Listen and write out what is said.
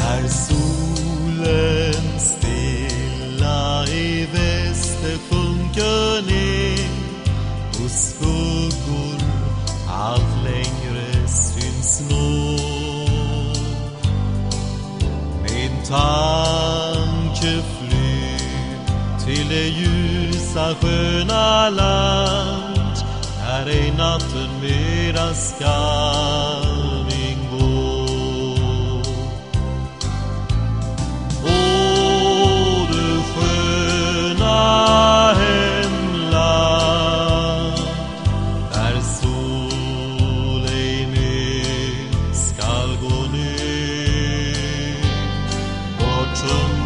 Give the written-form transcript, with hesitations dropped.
När solen stilla i väster sjunker ner och skuggor allt längre syns nå. Min tanke flyr till det ljusa sköna land där ej natten mera skalving går. Åh, du sköna hemland, där sol ej mer skall gå ner bortom